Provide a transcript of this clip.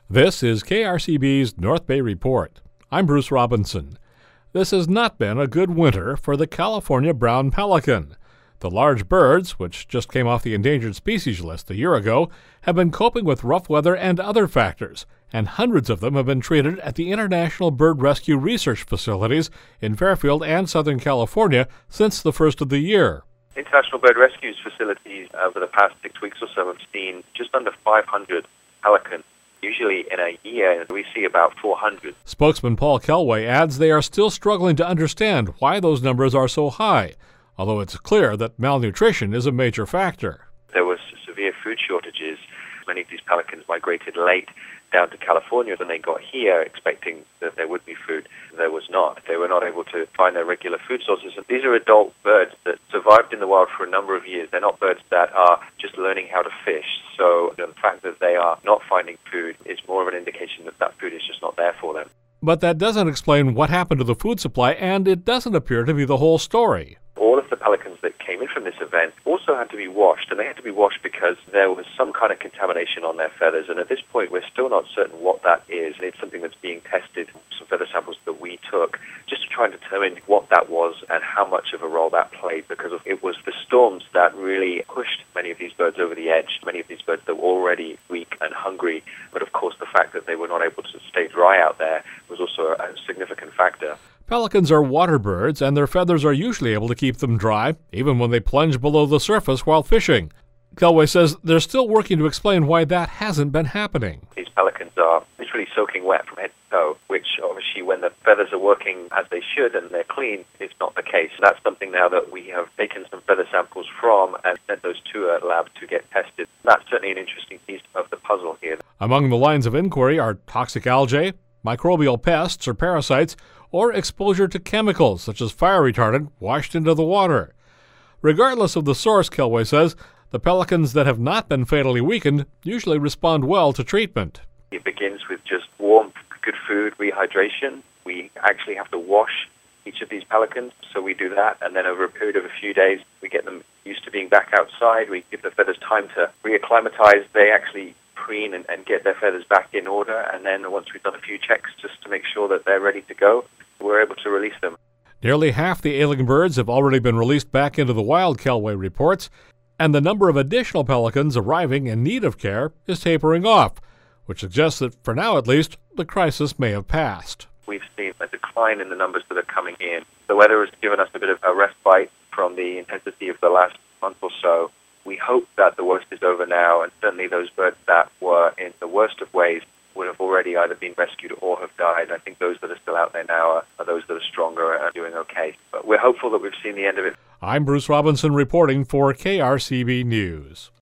This is KRCB's North Bay Report. I'm Bruce Robinson. This has not been a good winter for the California brown pelican. The large birds, which just came off the endangered species list a year ago, have been coping with rough weather and other factors, and hundreds of them have been treated at the International Bird Rescue Research Facilities in Fairfield and Southern California since the first of the year. International Bird Rescue facilities over the past 6 weeks or so have seen just under 500 pelicans. Usually in a year, we see about 400. Spokesman Paul Kelway adds they are still struggling to understand why those numbers are so high, although it's clear that malnutrition is a major factor. There was severe food shortages. Many of these pelicans migrated late down to California. When they got here expecting that there would be food, there was not. They were not able to find their regular food sources. And these are adult birds that survived in the wild for a number of years. They're not birds that are just learning how to fish. So the fact that they are not finding food is more of an indication that that food is just not there for them. But that doesn't explain what happened to the food supply, and it doesn't appear to be the whole story. All of the pelicans that came in from this event also had to be washed, and they had to be washed because there was some kind of contamination on their feathers, and at this point we're still not certain what that is. It's something that's being tested, some feather samples that we took, just to try and determine what that was and how much of a role that played, because it was the storms that really pushed many of these birds over the edge, many of these birds that were already weak and hungry, but of course the fact that they were not able to stay dry out there was also a significant factor. Pelicans are water birds, and their feathers are usually able to keep them dry, even when they plunge below the surface while fishing. Kelway says they're still working to explain why that hasn't been happening. These pelicans are literally soaking wet from head to toe, which obviously when the feathers are working as they should and they're clean, it's not the case. And that's something now that we have taken some feather samples from and sent those to a lab to get tested. That's certainly an interesting piece of the puzzle here. Among the lines of inquiry are toxic algae, microbial pests or parasites, or exposure to chemicals such as fire retardant washed into the water. Regardless of the source, Kelway says, the pelicans that have not been fatally weakened usually respond well to treatment. It begins with just warm, good food, rehydration. We actually have to wash each of these pelicans, so we do that, and then over a period of a few days, we get them used to being back outside. We give the feathers time to reacclimatize. They actually preen and get their feathers back in order, and then once we've done a few checks just to make sure that they're ready to go, we're able to release them. Nearly half the ailing birds have already been released back into the wild, Kelway reports, and the number of additional pelicans arriving in need of care is tapering off, which suggests that, for now at least, the crisis may have passed. We've seen a decline in the numbers that are coming in. The weather has given us a bit of a respite from the intensity of the last month or so. We hope that the worst is over now, and certainly those birds that were in the worst of ways would have already either been rescued or have died. I think those that are still out there now are those that are stronger and are doing okay. But we're hopeful that we've seen the end of it. I'm Bruce Robinson reporting for KRCB News.